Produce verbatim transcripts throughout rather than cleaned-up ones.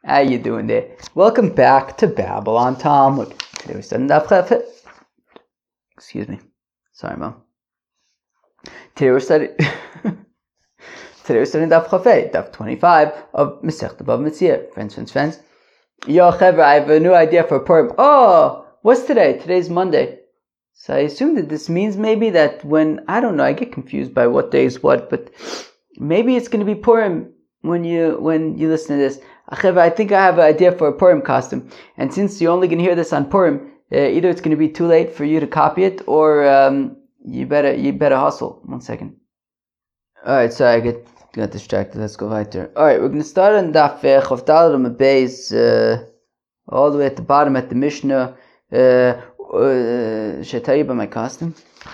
How you doing there? Welcome back to Babylon Talmud. Today we're studying Daf Chaf. Excuse me. Sorry, Mom. Today we're studying. Today we're studying Daf Chaf, Daf twenty-five of Masechta Bava Metzia. Friends, friends, friends. Yo, Chevra, I have a new idea for a Purim. Oh, what's today? Today's Monday. So I assume that this means maybe that when, I don't know, I get confused by what day is what, but maybe it's going to be Purim when you when you listen to this. I think I have an idea for a Purim costume, and since you're only going to hear this on Purim, uh, either it's going to be too late for you to copy it, or um, you better you better hustle. One second. All right, sorry, I get got distracted. Let's go right there. All right, we're going to start on Daf Chof Daled on the base, uh, all the way at the bottom at the Mishnah. Uh, uh, should I tell you about my costume?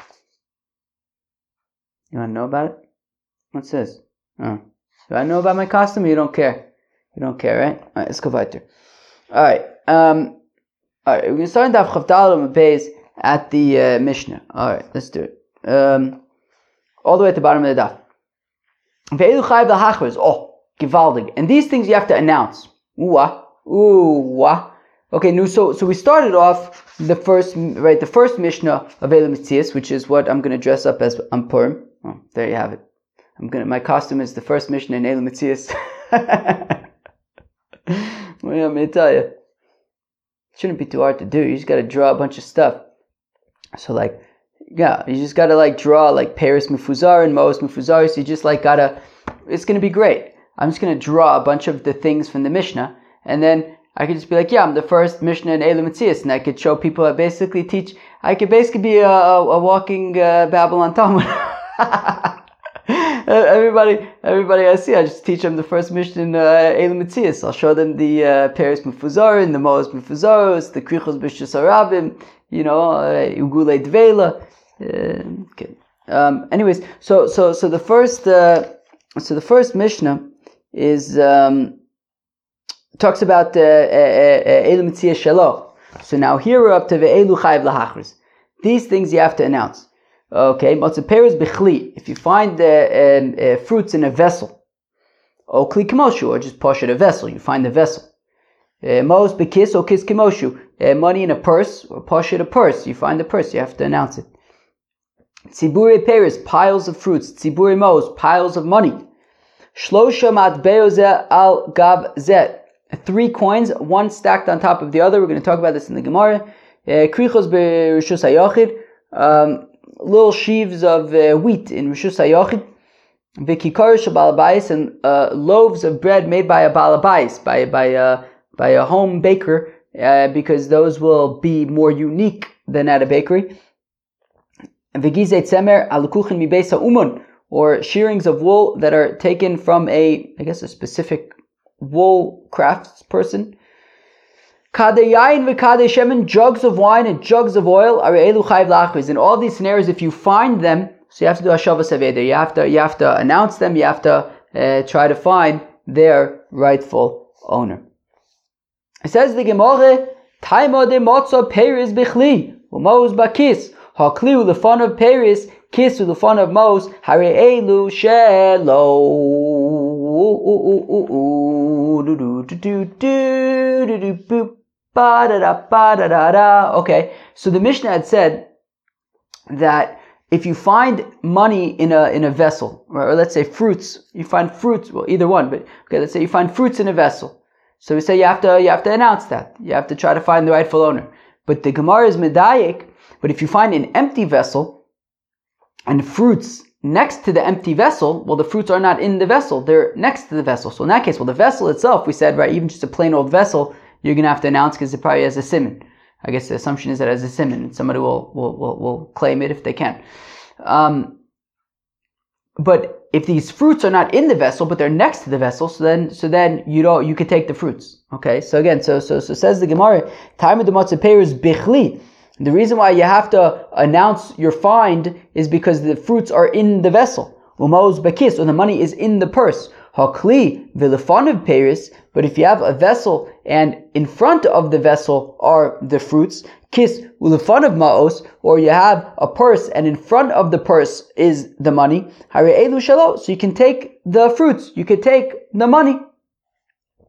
You want to know about it? What's this? Oh. Do I know about my costume? Or you don't care. You don't care, right? All right, let's go weiter. All right, um, all right. We're gonna start in Daf Chof Daled on the base at the uh, Mishnah. All right, let's do it. Um, all the way at the bottom of the Daf. Ve'elu chayv l'hachros. Oh, gewaldig. And these things you have to announce. Ooh, ah, ooh, ah. Okay, no, so so we started off the first right, the first Mishnah of Eila Metzias, which is what I'm gonna dress up as on Purim. Oh, there you have it. I'm gonna. My costume is the first Mishnah in Eila Metzias. Well, I'm gonna tell you, it shouldn't be too hard to do. You just gotta draw a bunch of stuff. So, like, yeah, you just gotta like draw like Paris Mufuzar and Moos Mufuzar. So you just like gotta. It's gonna be great. I'm just gonna draw a bunch of the things from the Mishnah, and then I could just be like, yeah, I'm the first Mishnah in Eila Metzias, and I could show people. I basically teach. I could basically be a, a, a walking uh, Babylon Talmud. Everybody, everybody I see, I just teach them the first Mishnah in uh, Eila Metzias. I'll show them the uh, Paris Mufuzar and the Moos Mufuzaros, the Krichos B'Shus Harabim, you know, Ugulei uh, Dveila. Uh, okay. Um, anyways, so so so the first uh, so the first Mishnah is um, talks about uh, Eila Metzias Shelo. So now here we're up to Ve'elu Chayv L'Hachris. These things you have to announce. Okay, matzah peres bechli. If you find uh, um, uh, fruits in a vessel, or kli kemoshu, or just poshet a vessel, you find the vessel. Mos bekis or kis kemoshu. Money in a purse, or poshet a purse, you find the purse. You have to announce it. Tzibure peres, piles of fruits. Tzibure mos, piles of money. Shlosha matbeo zeh al gav zeh. Three coins, one stacked on top of the other. We're going to talk about this in the Gemara. Krichos b'rishus hayachid. Um, little sheaves of uh, wheat in Rishus HaYochid, v'kikar shebal habayis, and uh, loaves of bread made by a bal habayis, by by a by a home baker, uh, because those will be more unique than at a bakery. V'gizei tzemer alukuchin mi beis ha'umun, or shearings of wool that are taken from a, I guess, a specific wool crafts person. Kadei yain v'kadei shemen, jugs of wine and jugs of oil are elu chayv l'achris. In all these scenarios, if you find them, so you have to do hashavas aveda. You have to you have to announce them. You have to uh, try to find their rightful owner. It says the Gemara, Taima de motza peris bechli u'mos bakis hakli u'lefon of peris kis u'lefon of mos hare elu shelo. Okay, so the Mishnah had said that if you find money in a in a vessel, or, or let's say fruits, you find fruits, well, either one, but okay, let's say you find fruits in a vessel. So we say you have to you have to announce that. You have to try to find the rightful owner. But the Gemara is medayik. But if you find an empty vessel and fruits next to the empty vessel, well, the fruits are not in the vessel; they're next to the vessel. So in that case, well, the vessel itself, we said, right, even just a plain old vessel, you're going to have to announce because it probably has a siman. I guess the assumption is that it has a siman, and somebody will will will, will claim it if they can. Um, but if these fruits are not in the vessel, but they're next to the vessel, so then so then you don't you could take the fruits. Okay, so again, so so so says the Gemara, time of the matzah peres bichli. The reason why you have to announce your find is because the fruits are in the vessel. Umos bakis, or the money is in the purse. Hakli v'lefonav peris. But if you have a vessel and in front of the vessel are the fruits, kis ulefonav maos, or you have a purse and in front of the purse is the money. Hare elu shelo. So you can take the fruits. You can take the money.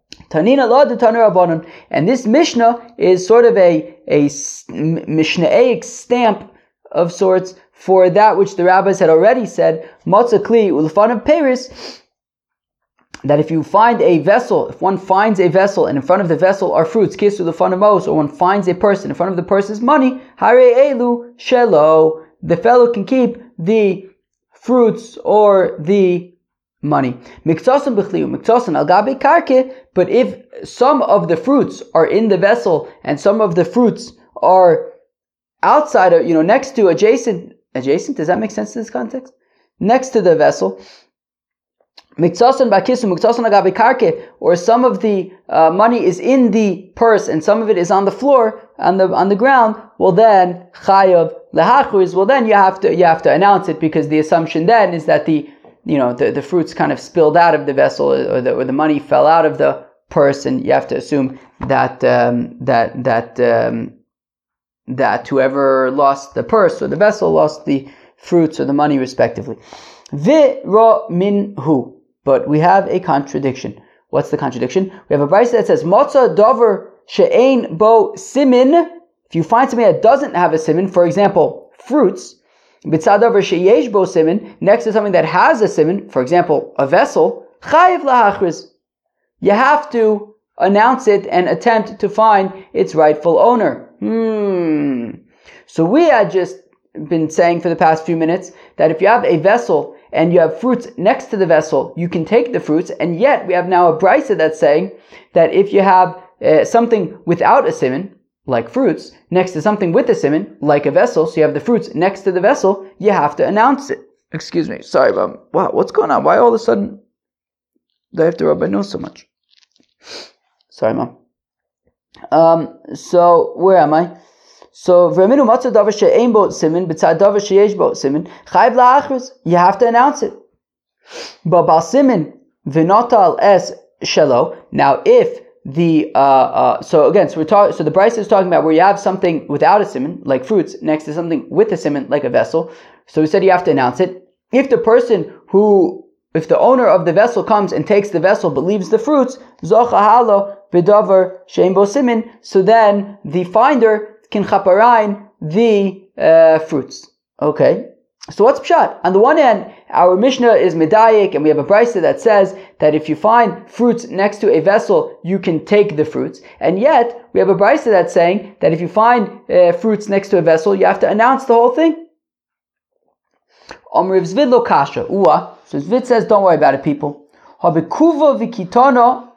Tanina la de Tanu Rabbanon. And this Mishnah is sort of a, a Mishnaic stamp of sorts for that which the rabbis had already said, Matzah Kli Ulfanav Peris, that if you find a vessel, if one finds a vessel and in front of the vessel are fruits, Kisu Ulfanamos, or one finds a person, in front of the person's money, Hare Elu Shelo, the fellow can keep the fruits or the money. Miktasan b'chliu, miktasan al gabe karke, but if some of the fruits are in the vessel and some of the fruits are outside of, you know, next to, adjacent, adjacent, does that make sense in this context? Next to the vessel, miktasan b'kisu, miktasan al gabe karke, or some of the uh, money is in the purse and some of it is on the floor, on the on the ground, well then, chayav lehachriz, well then you have to you have to announce it, because the assumption then is that the you know, the, the fruits kind of spilled out of the vessel, or the, or the money fell out of the purse, and you have to assume that um, that that um, that whoever lost the purse or the vessel lost the fruits or the money, respectively. V'ro minhu, but we have a contradiction. What's the contradiction? We have a brayso that says, "Motza dover she'ein bo simin." If you find something that doesn't have a simin, for example, fruits. Next to something that has a siman, for example, a vessel, chayiv lahachriz. You have to announce it and attempt to find its rightful owner. Hmm. So we had just been saying for the past few minutes that if you have a vessel and you have fruits next to the vessel, you can take the fruits, and yet we have now a brayso that's saying that if you have uh, something without a siman, like fruits, next to something with a siman, like a vessel, so you have the fruits next to the vessel, you have to announce it. Excuse me, sorry, Mom. Wow, what's going on? Why all of a sudden do I have to rub my nose so much? Sorry, Mom. Um, so, where am I? So, V'raminu matzah davar she'ein bo siman, b'tzad davar she'yesh bo siman, chayiv la'achriz, you have to announce it. But bal siman, v'notal es shelo, now if The uh, uh, so again, so we're talking. So the brayso is talking about where you have something without a siman, like fruits, next to something with a siman, like a vessel. So we said you have to announce it. If the person who, if the owner of the vessel comes and takes the vessel but leaves the fruits, zocha halo bedavar shein bo siman. So then the finder can chaparain the uh, fruits. Okay. So what's pshat? On the one hand, our Mishnah is medayik, and we have a brayso that says that if you find fruits next to a vessel, you can take the fruits. And yet, we have a brayso that's saying that if you find uh, fruits next to a vessel, you have to announce the whole thing. Omriv Zvid lo kasha. Uwa. So Zvid says, don't worry about it, people. Habikuva vikitana.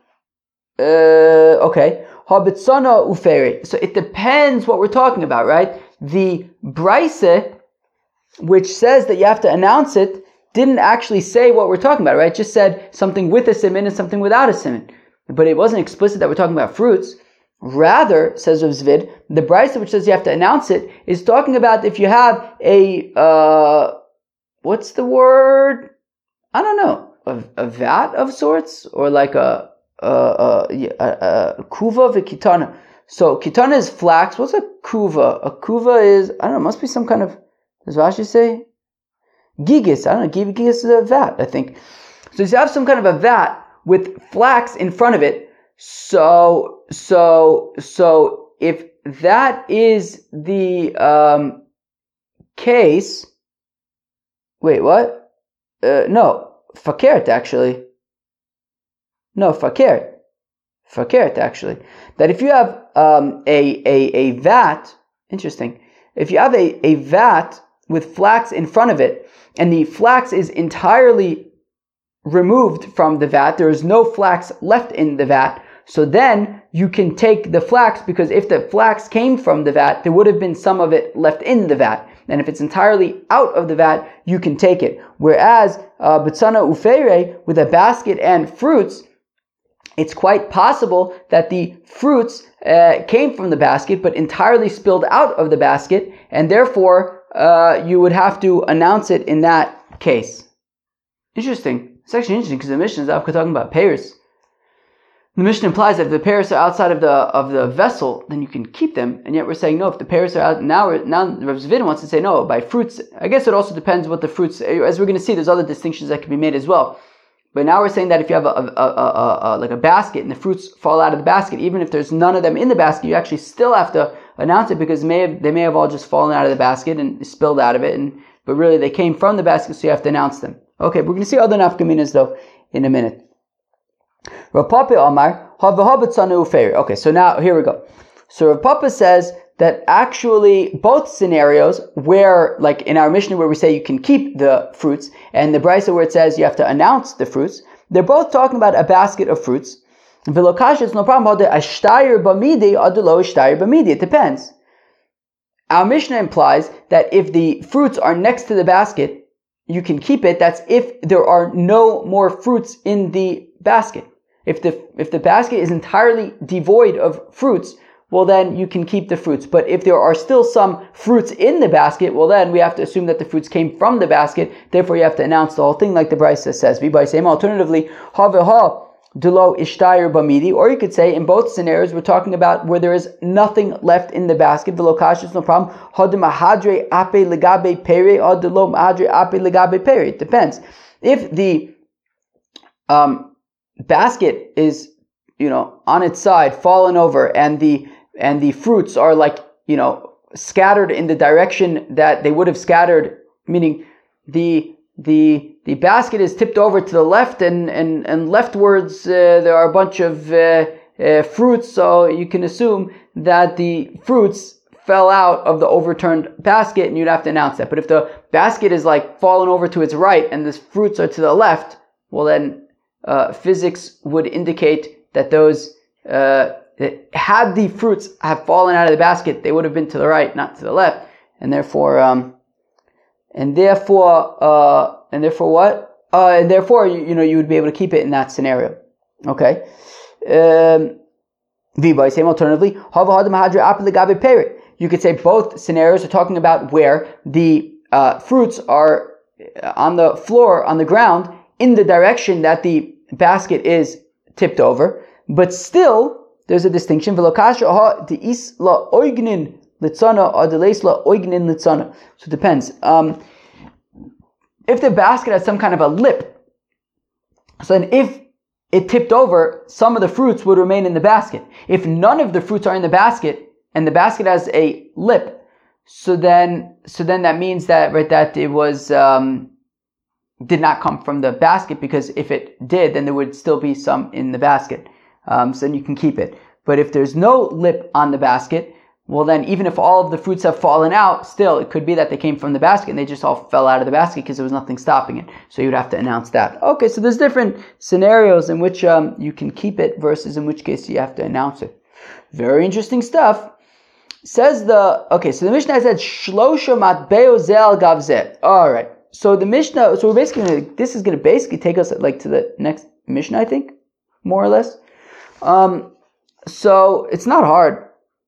Okay. Habitsana uferi. So it depends what we're talking about, right? The brayso, which says that you have to announce it, didn't actually say what we're talking about, right? It just said something with a siman and something without a siman. But it wasn't explicit that we're talking about fruits. Rather, says Rav Zvid, the brayso which says you have to announce it is talking about if you have a, uh, what's the word? I don't know, a, a vat of sorts, or like a, a, a, a, a kuva v'kitana. So kitana is flax. What's a kuva? A kuva is, I don't know, must be some kind of, does Rashi say? Gigis. I don't know. Gigis is a vat, I think. So you have some kind of a vat with flax in front of it. So, so, so if that is the um, case, wait, what? Uh, no, fakert actually. No, fakert. Fakert actually. That if you have um, a, a, a vat, interesting. If you have a, a vat with flax in front of it, and the flax is entirely removed from the vat, there is no flax left in the vat, so then you can take the flax, because if the flax came from the vat, there would have been some of it left in the vat. And if it's entirely out of the vat, you can take it. Whereas, uh, B'tzana ufeire, with a basket and fruits, it's quite possible that the fruits uh, came from the basket, but entirely spilled out of the basket, and therefore, Uh, you would have to announce it in that case. Interesting. It's actually interesting because the Mishnah is talking about pears. The Mishnah implies that if the pears are outside of the of the vessel, then you can keep them, and yet we're saying no. If the pears are out now, we're, now Rav Zvid wants to say no by fruits. I guess it also depends what the fruits. As we're going to see, there's other distinctions that can be made as well. But now we're saying that if you have a, a, a, a, a like a basket and the fruits fall out of the basket, even if there's none of them in the basket, you actually still have to announce it because may have, they may have all just fallen out of the basket and spilled out of it, and but really they came from the basket, so you have to announce them. Okay, we're going to see other nafkaminas though in a minute. Rav Papa Amar, okay, so now here we go. So Rav Papa says that actually both scenarios where, like in our Mishnah where we say you can keep the fruits, and the Brisa where it says you have to announce the fruits, they're both talking about a basket of fruits. It's no problem. It depends. Our Mishnah implies that if the fruits are next to the basket, you can keep it. That's if there are no more fruits in the basket. If the if the basket is entirely devoid of fruits, well then you can keep the fruits. But if there are still some fruits in the basket, well then we have to assume that the fruits came from the basket. Therefore you have to announce the whole thing like the Brisa says. Alternatively, ha Dulo ishtayir bamidi, or you could say in both scenarios we're talking about where there is nothing left in the basket. Velokashis, no problem. Hadre ape legabe pere, or dulo mahadre ape legabe pere. It depends. If the um, basket is, you know, on its side, fallen over, and the and the fruits are like, you know, scattered in the direction that they would have scattered, meaning the the the basket is tipped over to the left, and and and leftwards uh, there are a bunch of uh, uh, fruits, so you can assume that the fruits fell out of the overturned basket, and you'd have to announce that. But if the basket is like fallen over to its right and the fruits are to the left, well then uh, physics would indicate that those uh, had the fruits have fallen out of the basket, they would have been to the right, not to the left, and therefore um, and therefore uh, and therefore what? Uh, and therefore you, you know you would be able to keep it in that scenario. Okay. Um, same alternatively, you could say both scenarios are talking about where the uh, fruits are on the floor, on the ground, in the direction that the basket is tipped over, but still there's a distinction. So it depends. Um, if the basket has some kind of a lip, so then if it tipped over, some of the fruits would remain in the basket. If none of the fruits are in the basket, and the basket has a lip, so then so then that means that right that it was um, did not come from the basket, because if it did, then there would still be some in the basket. Um, so then you can keep it. But if there's no lip on the basket, well then even if all of the fruits have fallen out, still it could be that they came from the basket and they just all fell out of the basket because there was nothing stopping it. So you'd have to announce that. Okay, so there's different scenarios in which um, you can keep it versus in which case you have to announce it. Very interesting stuff. Says the, okay, so the Mishnah said, Shlosha matbeo zel gavzeh. Alright, so the Mishnah, so we're basically gonna, this is going to basically take us like to the next Mishnah, I think, more or less. Um, so it's not hard.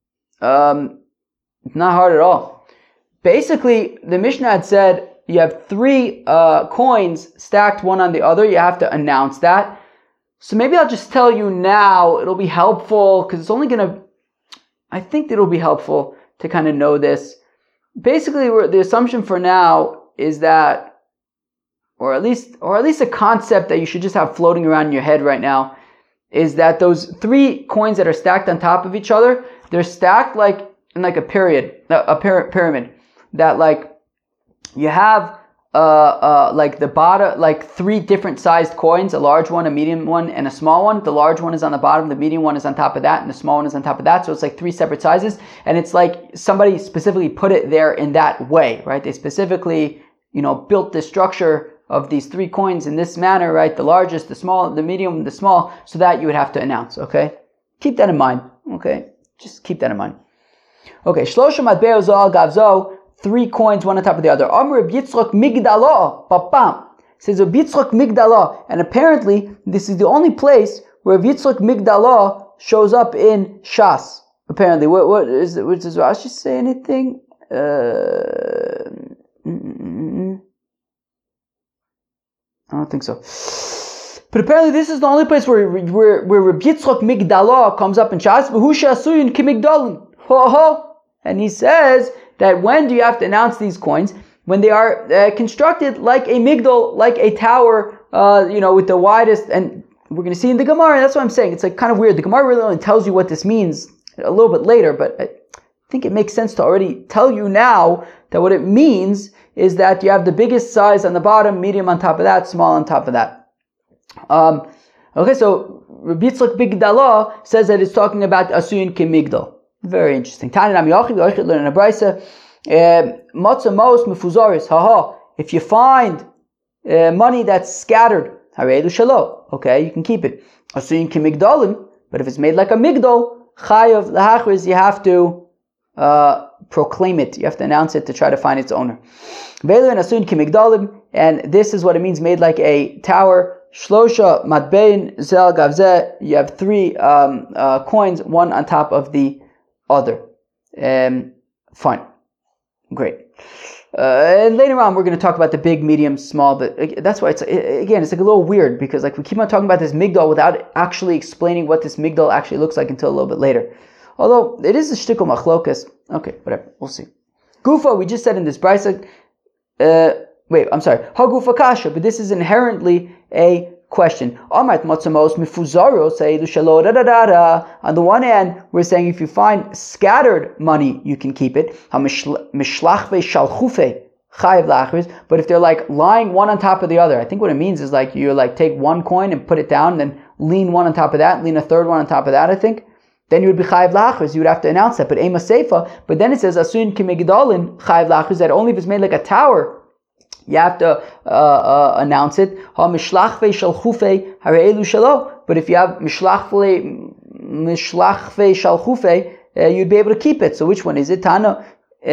Um, it's not hard at all. Basically, the Mishnah had said, you have three uh, coins stacked one on the other, you have to announce that. So maybe I'll just tell you now, it'll be helpful, because it's only going to, I think that it'll be helpful to kind of know this. Basically, we're, the assumption for now is that, or at least, or at least a concept that you should just have floating around in your head right now, is that those three coins that are stacked on top of each other, they're stacked like in like a period, a pyramid. That like you have uh uh like the bottom, like three different sized coins, a large one, a medium one, and a small one. The large one is on the bottom, the medium one is on top of that, and the small one is on top of that. So it's like three separate sizes, and it's like somebody specifically put it there in that way, right? They specifically, you know, built the structure of these three coins in this manner, right? The largest, the small, the medium, the small, so that you would have to announce, okay? Keep that in mind, okay? Just keep that in mind. Okay, Shlosha matbeo zal gavzo, three coins, one on top of the other. Amr Yitzchok Migdala, papam. Says Yitzchok Migdala, and apparently this is the only place where Yitzchok Migdala shows up in Shas. Apparently, what what is it? Does Rashi say anything? Uh, I don't think so. But apparently, this is the only place where where where Yitzchok Migdala comes up in Shas. V'husha asuyun kimigdalin. Ho ho. And he says that when do you have to announce these coins? When they are uh, constructed like a migdal, like a tower uh, you know, with the widest, and we're going to see in the Gemara, that's what I'm saying. It's like kind of weird. The Gemara really only tells you what this means a little bit later, but I think it makes sense to already tell you now that what it means is that you have the biggest size on the bottom, medium on top of that, small on top of that. Um, okay, so Rabbi Yitzchak Bigdala says that it's talking about Asuyin Kimigdal. Very interesting. Tani Nam Yochid, Yochid learn in a brisa. Matzah Mos Mefuzaris. Haha. If you find uh, money that's scattered, Hareilu Shalo. Okay, you can keep it. Asuyin Kimigdalim. But if it's made like a migdal, Chayav Lahachriz, you have to uh, proclaim it. You have to announce it to try to find its owner. Veilu and Asuyin Kimigdalim. And this is what it means, made like a tower. Shlosha matbein zel gavzeh. You have three um, uh, coins, one on top of the other. Um, fine, great. Uh, and later on, we're going to talk about the big, medium, small. But that's why it's again, it's like a little weird because like we keep on talking about this migdal without actually explaining what this migdal actually looks like until a little bit later. Although it is a shtickle machlokas. Okay, whatever. We'll see. Gufa, we just said in this brisa. Uh, Wait, I'm sorry. Hagufa kasha, but this is inherently a question. On the one hand, we're saying if you find scattered money, you can keep it. But if they're like lying one on top of the other, I think what it means is like you like take one coin and put it down, then lean one on top of that, lean a third one on top of that, I think. Then you would be chayiv lachris. You would have to announce that. But ema seifa. But then it says asuyin kimigdalin chayiv lachris, that only if it's made like a tower, you have to uh, uh, announce it. But if you have mishlachve shalchufe, uh, you'd be able to keep it. So which one is it? Tana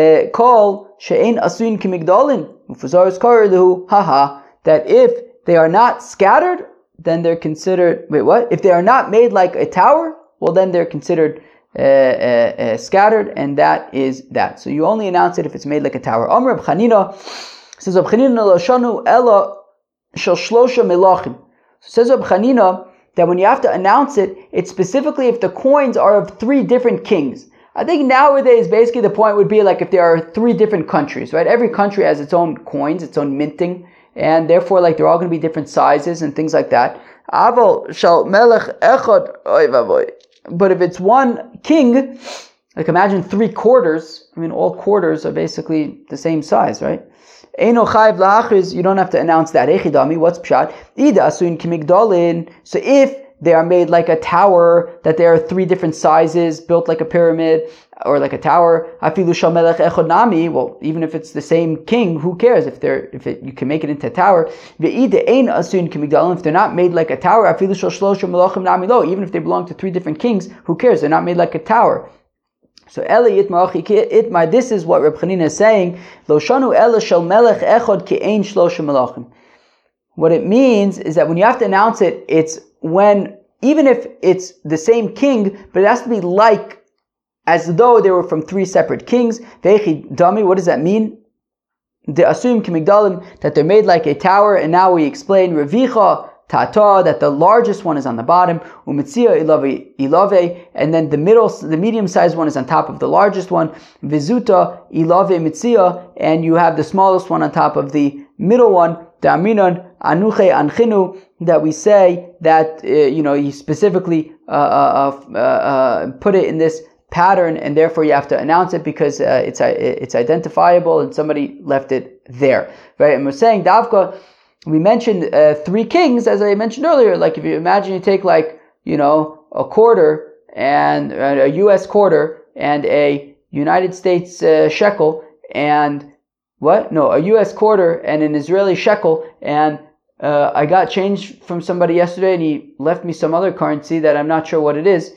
call she'ein asuyin kimigdalin ufuzaris kareluhu haha. That if they are not scattered, then they're considered. Wait, what? If they are not made like a tower, well, then they're considered uh, uh, uh, scattered, and that is that. So you only announce it if it's made like a tower. Amr Reb Chanina. Says Reb Chanina Loshanu Ella Shel Shlosha Melachim. Says Reb Chanina that when you have to announce it, it's specifically if the coins are of three different kings. I think nowadays basically the point would be like if there are three different countries, right? Every country has its own coins, its own minting, and therefore like they're all going to be different sizes and things like that. Aval Shel Melech Echad Oy Vavoy. But if it's one king, like imagine three quarters. I mean, all quarters are basically the same size, right? Eino chayiv la'achriz, you don't have to announce that. Echidami, what's pshat? Ida asuin kimigdalin. So if they are made like a tower, that there are three different sizes, built like a pyramid, or like a tower, afilu shel melech echad nami, well, even if it's the same king, who cares if they're, if it, you can make it into a tower. Ve'ida ein asuin kimigdalin, if they're not made like a tower, afilu shel shlosha melachim nami lo, even if they belong to three different kings, who cares? They're not made like a tower. So Eli Itmar Itmar, this is what Reb Chanina is saying. Lo shanu ela shel melech echad ke'ein shlosha melachim. What it means is that when you have to announce it, it's when, even if it's the same king, but it has to be like, as though they were from three separate kings. Ve'echi dami, what does that mean? The asum kimigdalim, that they're made like a tower, and now we explain Revicha, Tata, that the largest one is on the bottom, umitzia ilave ilave, and then the middle, the medium-sized one is on top of the largest one, vizuta ilave mitzia, and you have the smallest one on top of the middle one, the aminan anuche anchinu, that we say that uh, you know you specifically uh, uh, uh, uh, put it in this pattern, and therefore you have to announce it because uh, it's uh, it's identifiable and somebody left it there, right? And we're saying davka. We mentioned uh, three kings, as I mentioned earlier. Like if you imagine you take like, you know, a quarter and uh, a U S quarter and a United States uh, shekel and what? No, a U S quarter and an Israeli shekel, and uh, I got change from somebody yesterday and he left me some other currency that I'm not sure what it is.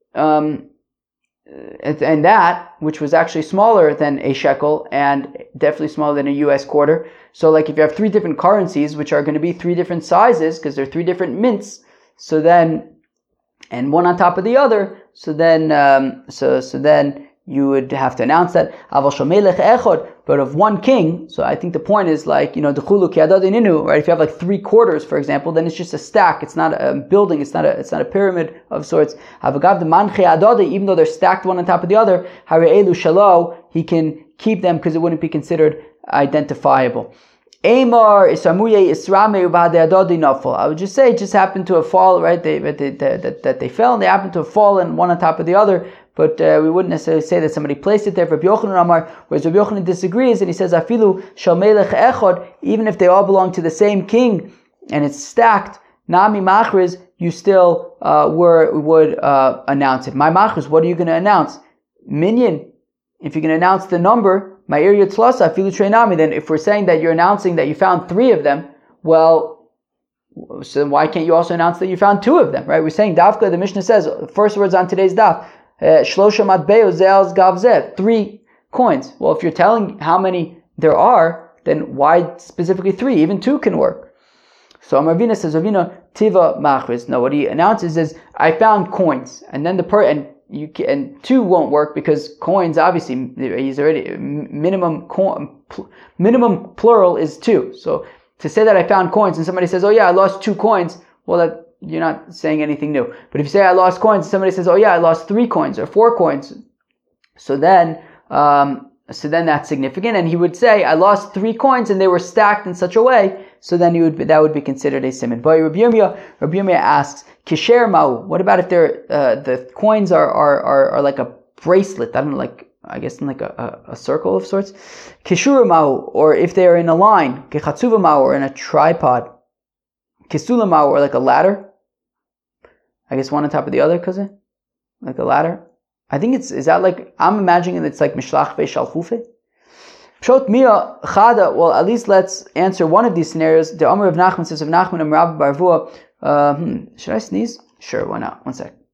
Um, and that, which was actually smaller than a shekel and definitely smaller than a U S quarter. So like if you have three different currencies, which are going to be three different sizes, because they're three different mints, so then, and one on top of the other, so then, um, so, so then you would have to announce that. But of one king, so I think the point is like, you know, right? If you have like three quarters, for example, then it's just a stack. It's not a building. It's not a, it's not a pyramid of sorts. Even though they're stacked one on top of the other, he can keep them because it wouldn't be considered identifiable. Amar isamuye israme ubade adodi nafal. I would just say it just happened to have fallen, right? They, they, they, that, that they fell and they happened to have fallen one on top of the other. But uh, we wouldn't necessarily say that somebody placed it there. Rabbi Yochanan Amar, whereas Rabbi Yochanan disagrees and he says afilu shal melech echad, even if they all belong to the same king and it's stacked, nami machriz, you still uh, were would uh, announce it. My machriz, what are you going to announce? Minyan. If you're going to announce the number. My area tlasa filu treinami. Then, if we're saying that you're announcing that you found three of them, well, so why can't you also announce that you found two of them? Right? We're saying Davka. The Mishnah says first words on today's daf. Shlosha matbeo ze'al gavzeh. Three coins. Well, if you're telling how many there are, then why specifically three? Even two can work. So Ravina says, Ravina tiva machriz. No, what he announces is I found coins, and then the per and. You can, and two won't work because coins, obviously, he's already minimum minimum plural is two. So to say that I found coins and somebody says, "Oh yeah, I lost two coins," well, that you're not saying anything new. But if you say I lost coins, and somebody says, "Oh yeah, I lost three coins or four coins," so then um, so then that's significant. And he would say, "I lost three coins and they were stacked in such a way." So then you would be, that would be considered a simon. But Rabbi Yirmiyah, Rabbi Yirmiyah asks, Kisher Ma'u, what about if they're, uh, the coins are, are, are, are like a bracelet, I don't know, like, I guess in like a, a, a circle of sorts? Kishura Ma'u, or if they're in a line, Kechatsuva Ma'u, or in a tripod. Kisula Ma'u, or like a ladder. I guess one on top of the other, cousin? Like a ladder. I think it's, is that like, I'm imagining it's like Mishlach Ve Shalchufe. Pshot Mia Chada, well, at least let's answer one of these scenarios. The Amr of Nachman says of Nachman and Rabbi Barvua. Uh, hmm, should I sneeze? Sure, why not? One sec.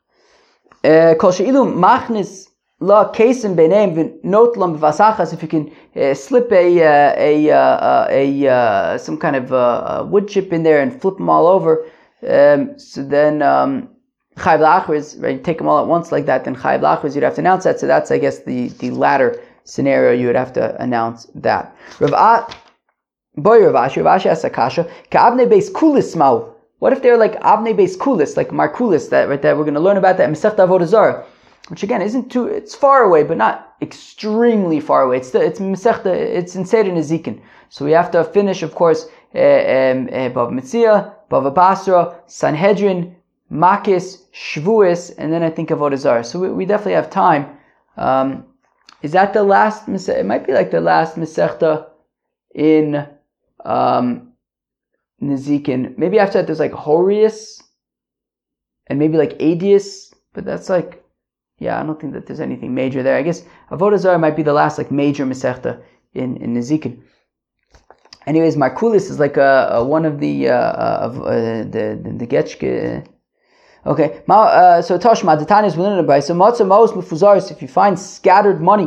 Kol she'ilu machnis la kesim beineim v'notlam v'vasachas. If you can uh, slip a uh, a uh, a uh, some kind of uh, wood chip in there and flip them all over, um, so then um, chayv lachriz, right? Take them all at once like that. Then chayv lachriz, you'd have to announce that. So that's, I guess, the the latter scenario. You would have to announce that. Rav Boy Rav Ashi, Rav Ashi asks a kasha. Ka'avnei beis kulis mau. What if they're like Avnei Beis Kulis, like Markulis, that right there? We're going to learn about that in Masechta Avodah Zarah, which again isn't too, it's far away, but not extremely far away. It's the, it's Masechta, it's in Seder Nezikin. So we have to finish, of course, Bava Metzia, Bava Basra, Sanhedrin, Makis, Shvuis, and then I think Avodah Zarah. So we, we definitely have time. Um, is that the last Masechta? It might be like the last Masechta in um, Nezikin. Maybe after that there's like Horius and maybe like Adius, but that's like, yeah, I don't think that there's anything major there. I guess Avodah Zarah might be the last like major Masechta in, in Nezikin. Anyways, Markulis is like a, a one of the uh, of uh, the the, the Getchke. Okay, uh, so Toshma the Tanya is within the so Matzah Maos Mefuzaris. If you find scattered money,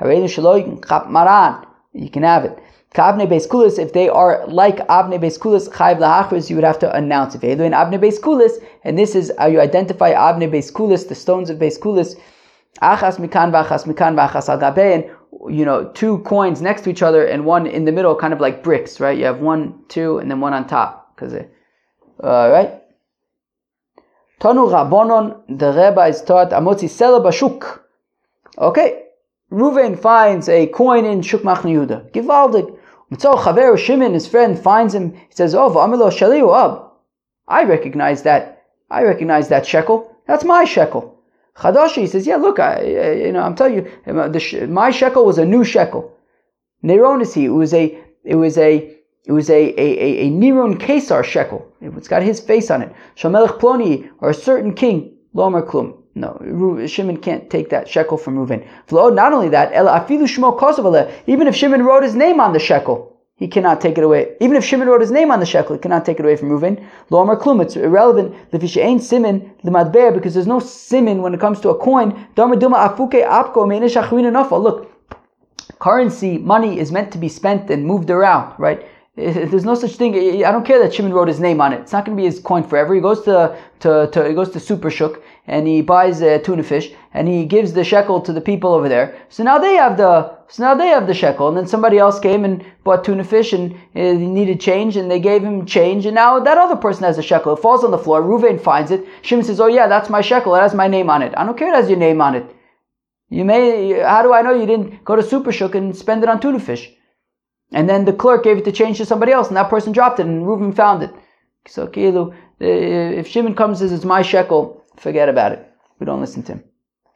you can have it. Ka'avnei Beis Kulis, if they are like Avnei Beis Kulis, Chayv Lahachriz, you would have to announce. If you're doing Avnei Beis Kulis, and this is how you identify Avnei Beis Kulis, the stones of Beis Kulis, Achas Mikan V'achas Mikan V'achas Al Gabein, you know, two coins next to each other and one in the middle, kind of like bricks, right? You have one, two, and then one on top. Cause, uh, right? Tanu Rabbonon, the Rebbe is taught, Amotzi Sela Bashuk. Okay. Reuven finds a coin in Shuk Machne Yehuda. Givaldig. So Chaver Shimon, his friend, finds him. He says, "Oh, v'amilo shaliu ab. I recognize that. I recognize that shekel. That's my shekel." Chadashi, he says, "Yeah, look, I, you know, I'm telling you, the, my shekel was a new shekel. Neronisi, it was a, it was a, it was a a a, a Neron Kesar shekel. It's got his face on it. Shamelech Ploni, or a certain king, Lomer Klum." No, Shimon can't take that shekel from Reuven. Not only that, even if Shimon wrote his name on the shekel, he cannot take it away. Even if Shimon wrote his name on the shekel, he cannot take it away from Reuven. Lo Amar Klum, it's irrelevant. Because there's no simon when it comes to a coin. Look, currency, money is meant to be spent and moved around, right? There's no such thing. I don't care that Shimon wrote his name on it. It's not going to be his coin forever. He goes to to, to he goes to Super Shuk and he buys a tuna fish and he gives the shekel to the people over there. So now they have the so now they have the shekel. And then somebody else came and bought tuna fish and he needed change and they gave him change. And now that other person has a shekel. It falls on the floor. Reuven finds it. Shimon says, "Oh yeah, that's my shekel. It has my name on it." I don't care. It has your name on it. You may. How do I know you didn't go to Super Shuk and spend it on tuna fish? and then the clerk gave it to change to somebody else, and that person dropped it, and Reuven found it. So Kilu, if Shimon comes and says it's my shekel, forget about it. We don't listen to him.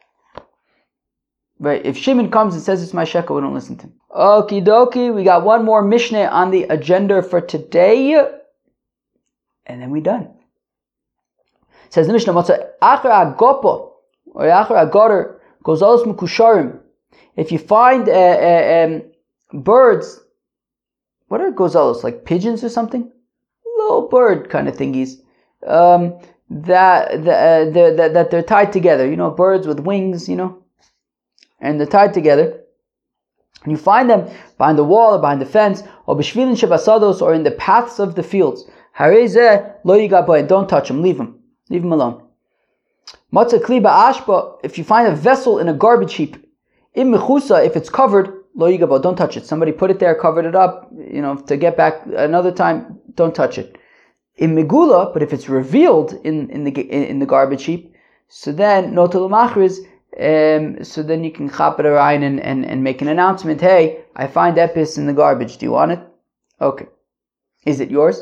Right? If Shimon comes and says it's my shekel, we don't listen to him. Okie dokie, we got one more Mishnah on the agenda for today, and then we're done. It says the Mishnah, Achar Agopo, or Achar Agorer, Gozalos Mukusharim. If you find uh, uh, um, birds, what are gozalos, like pigeons or something? Little bird kind of thingies. Um, that, the, uh, they're, that, that they're tied together. You know, birds with wings, you know, and they're tied together. And you find them behind the wall or behind the fence, or b'shvilin shebasados, or in the paths of the fields. Harezeh lo yigaboy, don't touch them, leave them, leave them alone. Matzah kli ba'ashba, if you find a vessel in a garbage heap, im mechusa, if it's covered, lo yigabo, don't touch it. Somebody put it there, covered it up, you know, to get back another time, don't touch it. In megula, but if it's revealed in, in the in, in the garbage heap, so then notel machriz, um, so then you can chap it around and, and, and make an announcement. Hey, I find epis in the garbage. Do you want it? Okay. Is it yours?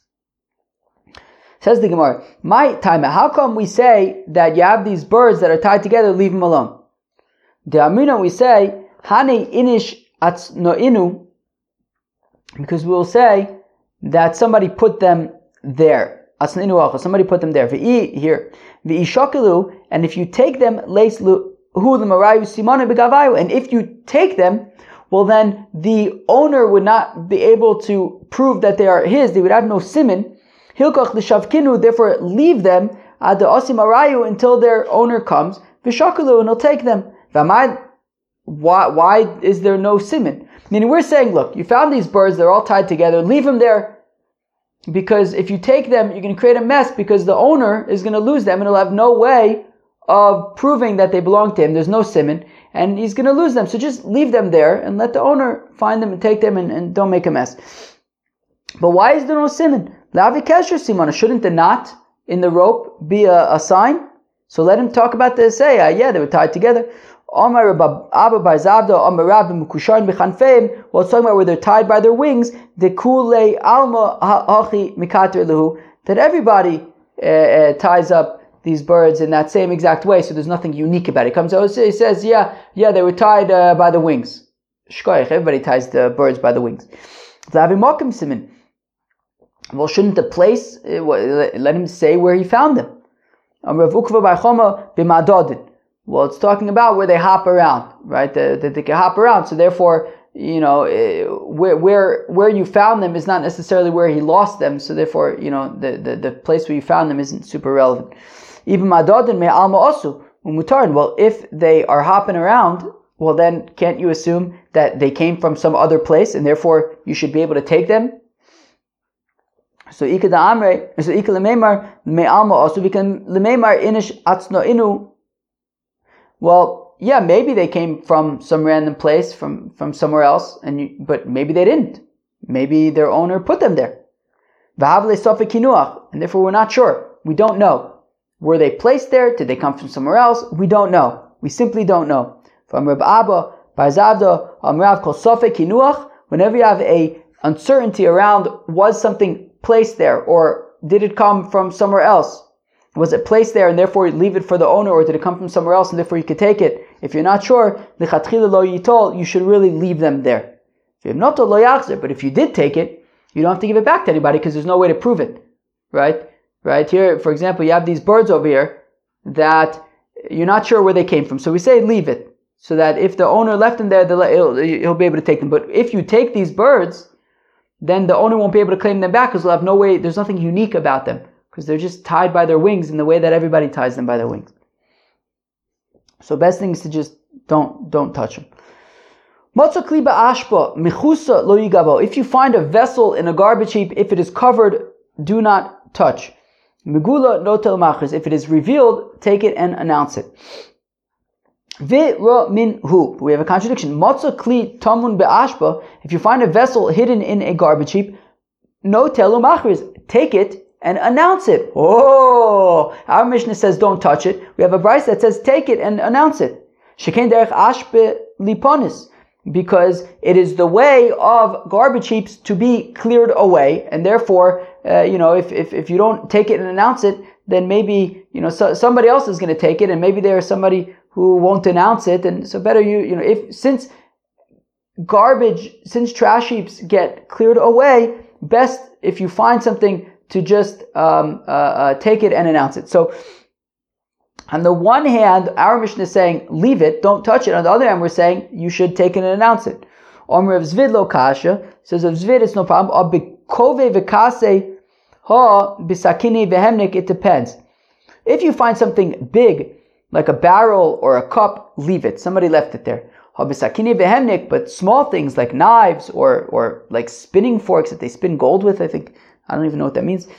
Says the Gemara, my time. How come we say that you have these birds that are tied together? Leave them alone. The Amina, we say Hane inish atznoinu, because we will say that somebody put them there. Atznoinu, somebody put them there. V'i here. V'i shakilu, and if you take them, leis hu l'marayu simone begavayu, and if you take them, well then the owner would not be able to prove that they are his. They would have no siman. Hilkach l'shavkinu, therefore leave them ad the osim arayu until their owner comes. V'shakilu, and he'll take them. V'amad. Why, why is there no siman? Meaning we're saying, look, you found these birds, they're all tied together, leave them there, because if you take them, you're going to create a mess, because the owner is going to lose them and he'll have no way of proving that they belong to him. There's no siman, and he's going to lose them. So just leave them there and let the owner find them and take them, and, and don't make a mess. But why is there no siman? Lavi kesher simana, shouldn't the knot in the rope be a, a sign? So let him talk about the say, uh, yeah, they were tied together. Well, it's talking about where they're tied by their wings. That everybody uh, uh, ties up these birds in that same exact way, so there's nothing unique about it. It comes out, it says, yeah, yeah, they were tied uh, by the wings. Shkoich, everybody ties the birds by the wings. Well, shouldn't the place, uh, let him say where he found them? Well, it's talking about where they hop around, right? That they, they can hop around. So therefore, you know, where where where you found them is not necessarily where he lost them. So therefore, you know, the, the, the place where you found them isn't super relevant. Even madodin me alma osu umutarin. Well, if they are hopping around, well then can't you assume that they came from some other place and therefore you should be able to take them? So ika da amre, so ika lememar me alma osu bikan lememar inish atzno inu. Well, yeah, maybe they came from some random place, from, from somewhere else, and you, but maybe they didn't. Maybe their owner put them there. And therefore we're not sure. We don't know. Were they placed there? Did they come from somewhere else? We don't know. We simply don't know. From Reb Abba, Barzavda, Amrav Kol Sofek Kinuach, whenever you have a uncertainty around, was something placed there, or did it come from somewhere else? Was it placed there and therefore you leave it for the owner, or did it come from somewhere else and therefore you could take it? If you're not sure, you should really leave them there. But if you did take it, you don't have to give it back to anybody because there's no way to prove it. Right? Right here, for example, you have these birds over here that you're not sure where they came from. So we say leave it, so that if the owner left them there, he'll, he'll be able to take them. But if you take these birds, then the owner won't be able to claim them back because he'll have no way, there's nothing unique about them, because they're just tied by their wings in the way that everybody ties them by their wings. So best thing is to just don't don't touch them. If you find a vessel in a garbage heap, if it is covered, do not touch. Megula notel machris. If it is revealed, take it and announce it. Ve'ra minhu. We have a contradiction. Matza kli tamun be'ashba. If you find a vessel hidden in a garbage heap, notel machris. Take it and announce it. Oh, our Mishnah says don't touch it. We have a Bryce that says take it and announce it. Shekain derech ashbe liponis. because it is the way of garbage heaps to be cleared away, and therefore, uh, you know, if, if if you don't take it and announce it, then maybe, you know, so, somebody else is going to take it, and maybe there's somebody who won't announce it, and so better you, you know, if since garbage, since trash heaps get cleared away, best if you find something to just um, uh, uh, take it and announce it. So, on the one hand, our Mishnah is saying, leave it, don't touch it. On the other hand, we're saying, you should take it and announce it. Omer of Zvid lo kasha, says of Zvid, it's no problem. Or bekove v'kase ha bisakini v'hemnik, it depends. If you find something big, like a barrel or a cup, leave it. Somebody left it there. Ha bisakini v'hemnik, but small things like knives or, or like spinning forks that they spin gold with, I think, I don't even know what that means,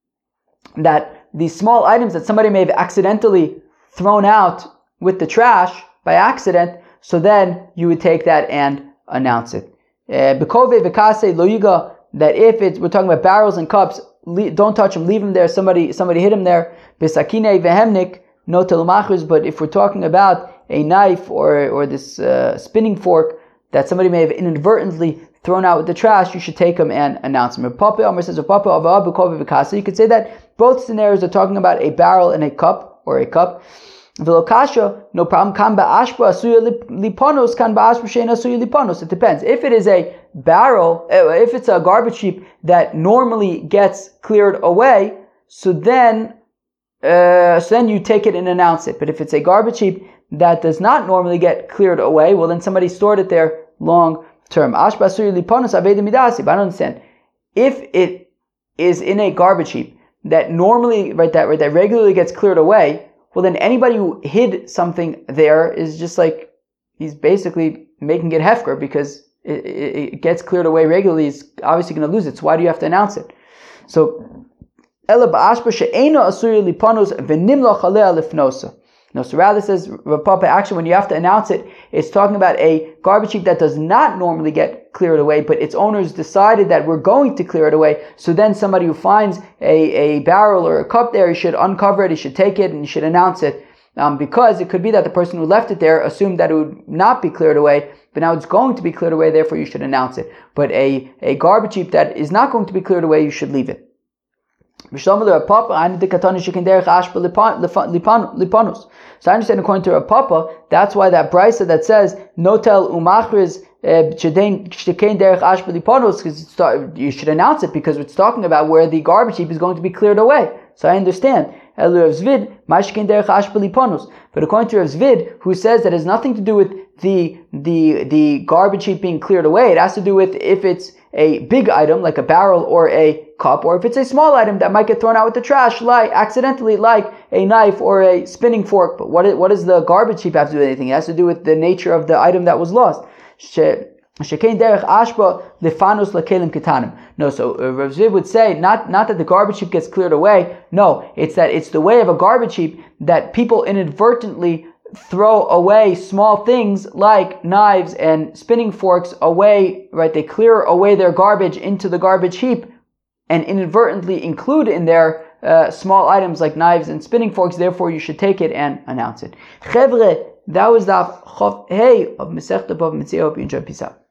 that these small items that somebody may have accidentally thrown out with the trash by accident, so then you would take that and announce it. Bekove v'kase lo yuga, that if it's, we're talking about barrels and cups, don't touch them, leave them there, somebody somebody hit them there. Besakine v'hemnik, no telumachris, but if we're talking about a knife or or this uh, spinning fork that somebody may have inadvertently thrown out with the trash, you should take them and announce them. Papa Omer says, Papa Ava bekove v'kase, you could say that both scenarios are talking about a barrel and a cup, or a cup. Velokasha, no problem. Kan ba'ashba asuya lipanos, kan ba'ashba she'ena asuya lipanos. It depends. If it is a barrel, if it's a garbage heap that normally gets cleared away, so then, uh, so then you take it and announce it. But if it's a garbage heap that does not normally get cleared away, well then somebody stored it there long term. Ashba asuya lipanos aveda midasi. But I don't understand. If it is in a garbage heap that normally, right, that right, that regularly gets cleared away, well then anybody who hid something there is just like, he's basically making it hefker, because it, it, it gets cleared away regularly, he's obviously going to lose it, so why do you have to announce it? So, ela ba'ashba she'ena asuri lipanos v'nimlach alea lifnosa. No, so rather says Rav Papa, actually when you have to announce it, it's talking about a garbage heap that does not normally get cleared away, but its owners decided that we're going to clear it away. So then somebody who finds a, a barrel or a cup there, he should uncover it, he should take it, and he should announce it. Um, because it could be that the person who left it there assumed that it would not be cleared away, but now it's going to be cleared away, therefore you should announce it. But a, a garbage heap that is not going to be cleared away, you should leave it. So I understand according to Rav Papa, that's why that brisa that says notel umachriz shekain derech ashba lipanos, because you should announce it because it's talking about where the garbage heap is going to be cleared away. So I understand. But according to Rav Zvid, who says that it has nothing to do with the the the garbage heap being cleared away, it has to do with if it's a big item like a barrel or a cup, or if it's a small item that might get thrown out with the trash, like accidentally, like a knife or a spinning fork. But what is, what does the garbage heap have to do with anything? It has to do with the nature of the item that was lost. Shekain derech ashba lefanos lakelim ketanim. No, so uh, Rav Zvid would say not not that the garbage heap gets cleared away. No, it's that it's the way of a garbage heap that people inadvertently throw away small things like knives and spinning forks away. Right, they clear away their garbage into the garbage heap and inadvertently include in there uh, small items like knives and spinning forks. Therefore, you should take it and announce it. Chevre, that was the Hey of Masechta Bava Metzia. Hope you enjoyed. Peace out.